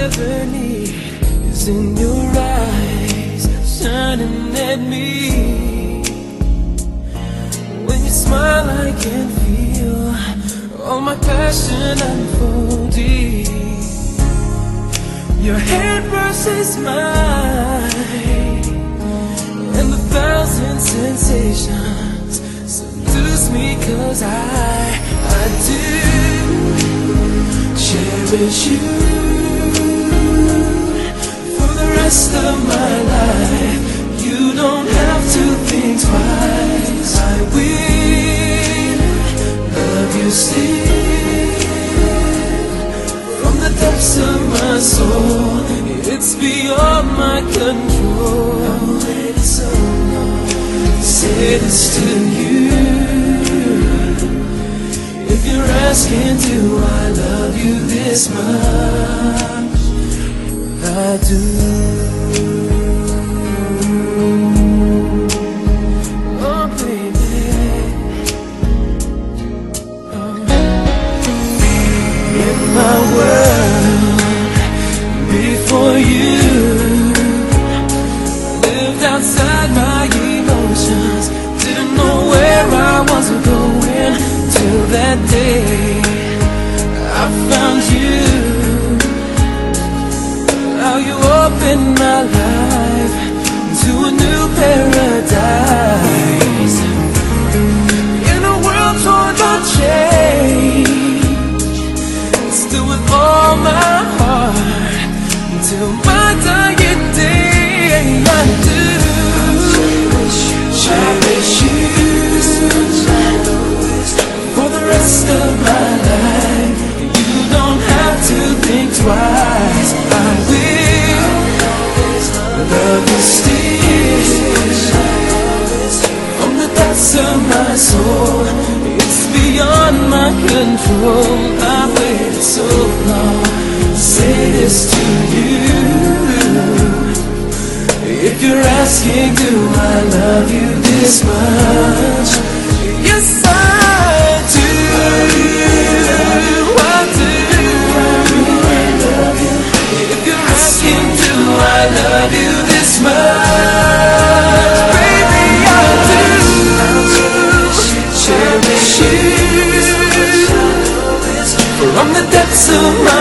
ever need is in your eyes, shining at me. When you smile, I can feel all my passion unfolding. Your hand versus mine, and the thousand sensations seduce me, 'cause I do cherish you for the rest of my life. You don't have to think twice. I will love you still from the depths of my soul. It's beyond my control. I've waited so long to say this to you. If you're asking, do I love you this much? I do. Oh, baby. Oh. In my world, before you, lived outside my emotions. Didn't know where I was going till that day I found you. How you opened my life to a new paradise. In a world torn by change, still with all my heart, till my dying day, I do cherish you for the rest of my life. You don't have to think twice. I will love you still from the depths of my soul. It's beyond my control. I waited so long to say this to you. If you're asking, do I love you this much? Yes, I do. I do. If you're asking, do I love you this much? Baby, I do. Cherish you from the depths of my